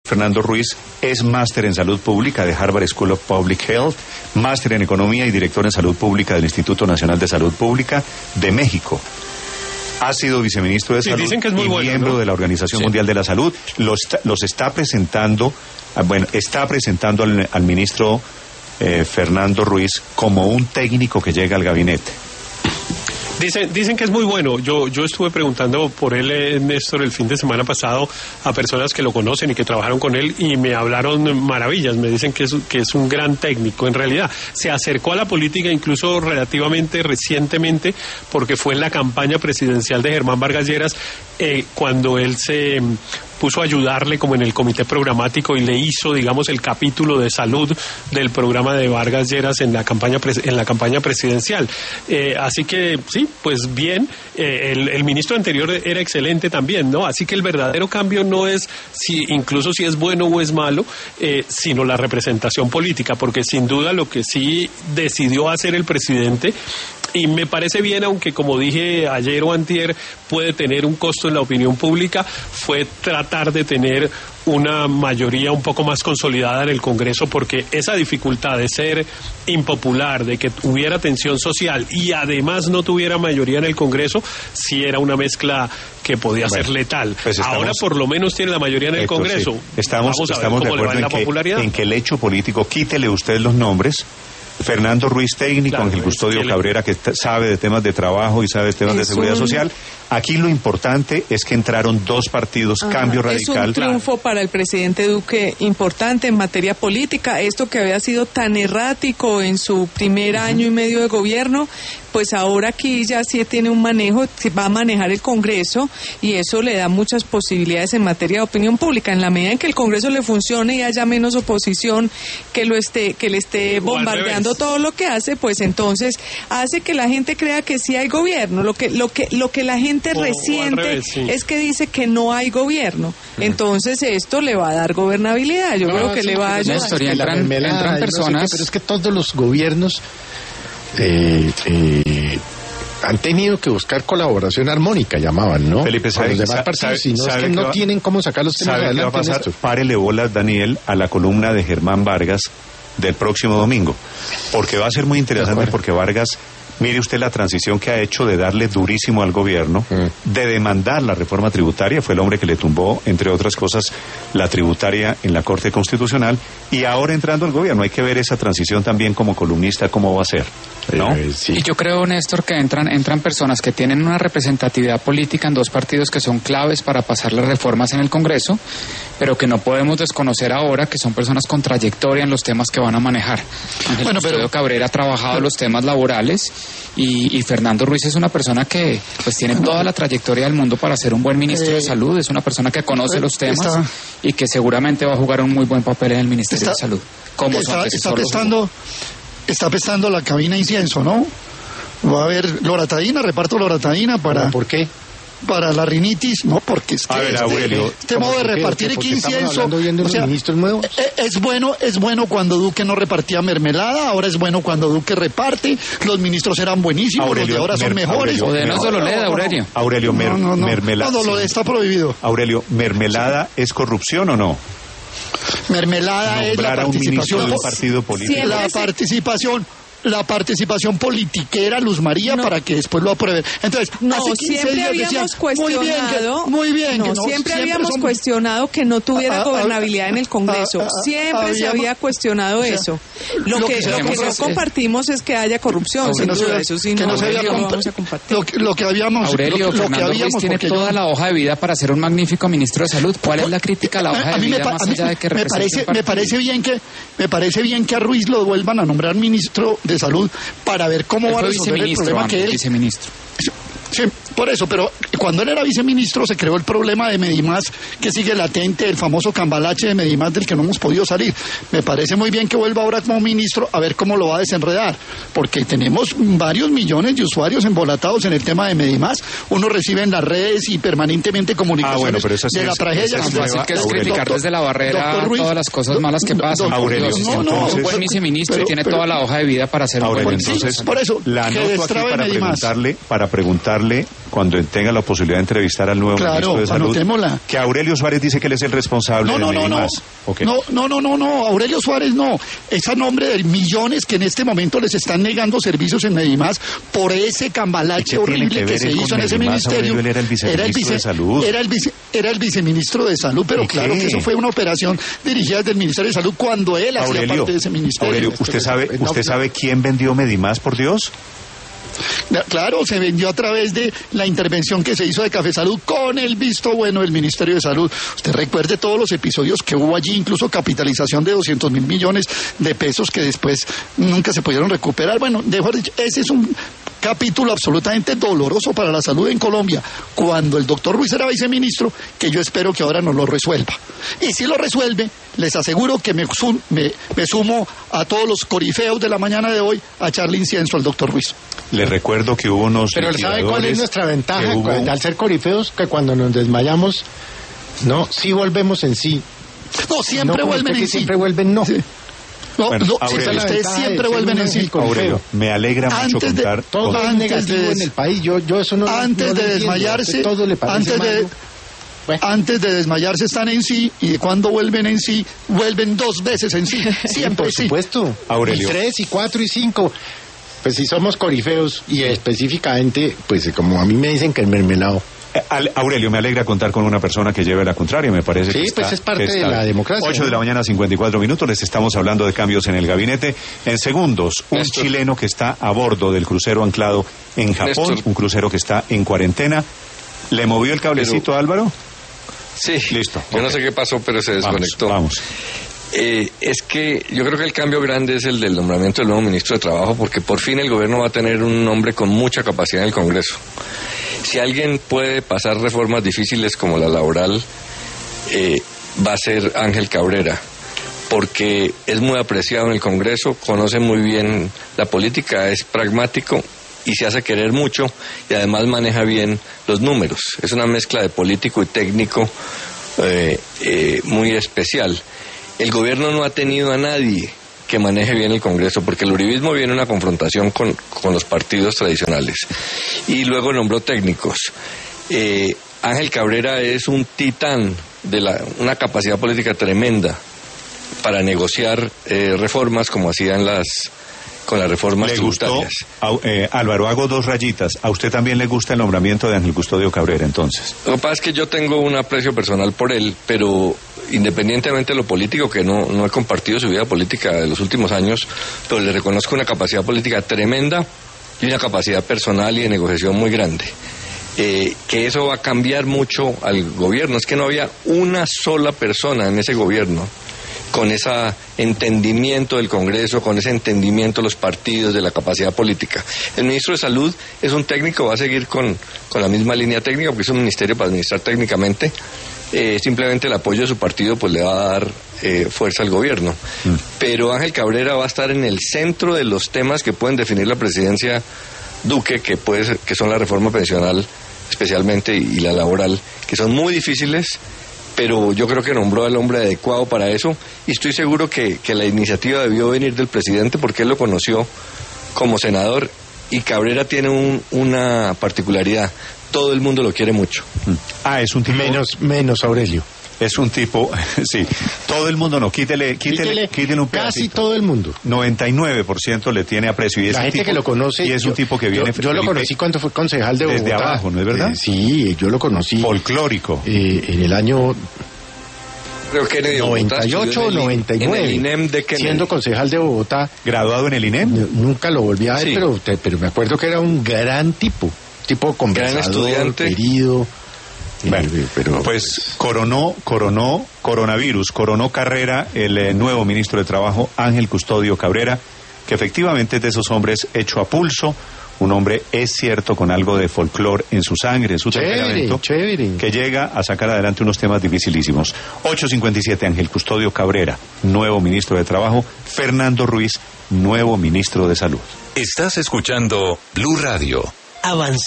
Fernando Ruiz es máster en salud pública de Harvard School of Public Health, máster en economía y director en salud pública del Instituto Nacional de Salud Pública de México. Ha sido viceministro de Salud dicen que es muy bueno, miembro ¿no? de la Organización Mundial de la Salud. Los está presentando, está presentando al ministro Fernando Ruiz como un técnico que llega al gabinete. Dicen que es muy bueno. Yo estuve preguntando por él, Néstor, el fin de semana pasado a personas que lo conocen y que trabajaron con él y me hablaron maravillas. Me dicen que es un gran técnico. En realidad, se acercó a la política incluso relativamente recientemente porque fue en la campaña presidencial de Germán Vargas Lleras cuando él se puso a ayudarle como en el comité programático y le hizo, digamos, el capítulo de salud del programa de Vargas Lleras en la campaña presidencial. Así que sí, pues bien, el ministro anterior era excelente también, ¿no? Así que el verdadero cambio no es incluso si es bueno o es malo, sino la representación política, porque sin duda lo que sí decidió hacer el presidente, y me parece bien, aunque como dije ayer o antier, puede tener un costo en la opinión pública, fue tratar de tener una mayoría un poco más consolidada en el Congreso, porque esa dificultad de ser impopular, de que hubiera tensión social y además no tuviera mayoría en el Congreso, sí era una mezcla que podía ser letal. Pues ahora por lo menos tiene la mayoría en el Congreso. Sí. Estamos de acuerdo en que el hecho político, quítele usted los nombres. Fernando Ruiz, técnico, claro, Ángel Custodio Cabrera, que sabe de temas de trabajo y sabe de temas de seguridad social. Aquí lo importante es que entraron dos partidos, Cambio Radical. Es un triunfo para el presidente Duque importante en materia política. Esto que había sido tan errático en su primer año y medio de gobierno, pues ahora aquí ya sí tiene un manejo, va a manejar el Congreso y eso le da muchas posibilidades en materia de opinión pública. En la medida en que el Congreso le funcione y haya menos oposición que le esté bombardeando todo lo que hace, pues entonces hace que la gente crea que sí hay gobierno. Lo que la gente resiente es que dice que no hay gobierno. Entonces esto le va a dar gobernabilidad. Yo creo que le va a ayudar. Entran personas, pero es que todos los gobiernos han tenido que buscar colaboración armónica, llamaban, ¿no? Felipe, con los demás partidos, si no es que no tienen cómo sacar los temas adelante. ¿Qué va a pasar? Párele bolas, Daniel, a la columna de Germán Vargas del próximo domingo, porque va a ser muy interesante, porque Vargas, mire usted la transición que ha hecho de darle durísimo al gobierno, de demandar la reforma tributaria, fue el hombre que le tumbó, entre otras cosas, la tributaria en la Corte Constitucional, y ahora entrando al gobierno. Hay que ver esa transición también como columnista, cómo va a ser, ¿no? Sí. Y yo creo, Néstor, que entran personas que tienen una representatividad política en dos partidos que son claves para pasar las reformas en el Congreso, pero que no podemos desconocer ahora que son personas con trayectoria en los temas que van a manejar. Ángel Custodio Cabrera ha trabajado los temas laborales y Fernando Ruiz es una persona que pues tiene toda la trayectoria del mundo para ser un buen ministro de Salud, es una persona que conoce los temas y que seguramente va a jugar un muy buen papel en el Ministerio de Salud. Está pestando la cabina incienso, ¿no? Va a haber loratadina, reparto loratadina para... ¿Por qué? Para la rinitis, no, porque es que este modo de repartir incienso, o sea, es bueno cuando Duque no repartía mermelada, ahora es bueno cuando Duque reparte, los ministros eran buenísimos, Aurelio, los de ahora son mejores. Aurelio, mermelada. No, lo está prohibido. Aurelio, ¿mermelada es corrupción o no? Mermelada es la participación de un partido político. La participación politiquera, Luz María, para que después lo aprueben. Entonces, hace 15 días decían, siempre habíamos cuestionado que no tuviera gobernabilidad en el Congreso. Siempre se había cuestionado eso. Lo que no compartimos es que haya corrupción, sin duda, eso sí, no vamos a compartir. Lo que habíamos... Aurelio, Fernando Ruiz tiene toda la hoja de vida para ser un magnífico ministro de Salud. ¿Cuál es la crítica a la hoja de vida más allá de que me parece bien que a Ruiz lo vuelvan a nombrar ministro de Salud para ver cómo va a resolver el problema que él... Viceministro. Sí, por eso, pero cuando él era viceministro se creó el problema de Medimás, que sigue latente, el famoso cambalache de Medimás del que no hemos podido salir. Me parece muy bien que vuelva ahora como ministro a ver cómo lo va a desenredar, porque tenemos varios millones de usuarios embolatados en el tema de Medimás. Uno recibe en las redes y permanentemente comunicaciones de la tragedia. Es fácil que es criticar desde la barrera todas las cosas malas que pasan. Aurelio, no, un buen viceministro y tiene toda la hoja de vida para ser un buen ministro. Entonces, por eso, la anoto aquí para preguntarle cuando tenga la posibilidad de entrevistar al nuevo ministro de Salud. Anotémosla. Que Aurelio Suárez dice que él es el responsable de Medimás. Okay. No, Aurelio Suárez no. Es a nombre de millones que en este momento les están negando servicios en Medimás por ese cambalache horrible que se hizo en ese ministerio. Aurelio era el viceministro de Salud. Era el viceministro de Salud, pero claro que eso fue una operación dirigida desde el Ministerio de Salud cuando él hacía parte de ese ministerio. Aurelio, ¿usted sabe quién vendió Medimás, por Dios? Claro, se vendió a través de la intervención que se hizo de Café Salud con el visto bueno del Ministerio de Salud. Usted recuerde todos los episodios que hubo allí, incluso capitalización de 200.000 millones de pesos que después nunca se pudieron recuperar. Bueno, ese es un capítulo absolutamente doloroso para la salud en Colombia, cuando el doctor Ruiz era viceministro, que yo espero que ahora nos lo resuelva. Y si lo resuelve, les aseguro que me sumo a todos los corifeos de la mañana de hoy a echarle incienso al doctor Ruiz. Les recuerdo que hubo unos... Pero ¿sabe cuál es nuestra ventaja al ser corifeos? Que cuando nos desmayamos, sí volvemos en sí. No, siempre vuelven en sí. Siempre vuelven, no. Sí. Ustedes siempre vuelven en sí. Aurelio, me alegra mucho contar... Todo es negativo en el país. Yo eso no... Antes de desmayarse... Todo le parece malo. Antes de desmayarse están en sí, y cuando vuelven en sí, vuelven 2 veces en sí. Siempre por supuesto. Aurelio. Y 3, y 4, y 5. Pues si somos corifeos, y específicamente, pues como a mí me dicen que el mermelado. Aurelio, me alegra contar con una persona que lleve la contraria, me parece que pues es parte de la democracia. 8 de la mañana, 54 minutos, les estamos hablando de cambios en el gabinete. En segundos, un chileno que está a bordo del crucero anclado en Japón, un crucero que está en cuarentena. ¿Le movió el cablecito, Álvaro? Sí. Listo. Yo no sé qué pasó, pero se desconectó. Vamos. Es que yo creo que el cambio grande es el del nombramiento del nuevo ministro de Trabajo, porque por fin el gobierno va a tener un hombre con mucha capacidad en el Congreso. Si alguien puede pasar reformas difíciles como la laboral, va a ser Ángel Cabrera, porque es muy apreciado en el Congreso, conoce muy bien la política, es pragmático y se hace querer mucho, y además maneja bien los números. Es una mezcla de político y técnico muy especial. El gobierno no ha tenido a nadie que maneje bien el Congreso, porque el uribismo viene una confrontación con los partidos tradicionales, y luego nombró técnicos. Ángel Cabrera es un titán de una capacidad política tremenda para negociar reformas como hacían con las reformas tributarias. Álvaro, hago 2 rayitas. ¿A usted también le gusta el nombramiento de Ángel Custodio Cabrera, entonces? Lo que pasa es que yo tengo un aprecio personal por él, pero independientemente de lo político, que no he compartido su vida política de los últimos años, pero le reconozco una capacidad política tremenda y una capacidad personal y de negociación muy grande. Que eso va a cambiar mucho al gobierno. Es que no había una sola persona en ese gobierno con ese entendimiento del Congreso, con ese entendimiento de los partidos, de la capacidad política. El ministro de Salud es un técnico, va a seguir con la misma línea técnica, porque es un ministerio para administrar técnicamente. Simplemente el apoyo de su partido pues le va a dar fuerza al gobierno. Pero Ángel Cabrera va a estar en el centro de los temas que pueden definir la presidencia Duque, que son la reforma pensional especialmente y la laboral, que son muy difíciles, pero yo creo que nombró al hombre adecuado para eso, y estoy seguro que la iniciativa debió venir del presidente, porque él lo conoció como senador, y Cabrera tiene una particularidad: todo el mundo lo quiere mucho. Es un tipo... Menos Aurelio. Es un tipo, sí, todo el mundo no, quítele un pedacito. Casi todo el mundo. 99% le tiene aprecio. Y la gente que lo conoce. Y es un tipo que viene... Yo lo conocí cuando fue concejal de Bogotá. Desde abajo, ¿no es verdad? Sí, yo lo conocí. Folclórico. En el año... Creo que en 98 o 99. En el INEM de Kennedy. Siendo concejal de Bogotá. ¿Graduado en el INEM? Nunca lo volví a ver, sí. pero me acuerdo que era un gran tipo conversador, gran estudiante, querido. Bueno, pues coronó carrera el nuevo ministro de Trabajo, Ángel Custodio Cabrera, que efectivamente es de esos hombres hecho a pulso, un hombre, es cierto, con algo de folclore en su sangre, en su temperamento, que llega a sacar adelante unos temas dificilísimos. 8:57, Ángel Custodio Cabrera, nuevo ministro de Trabajo. Fernando Ruiz, nuevo ministro de Salud. Estás escuchando Blue Radio. Avanza.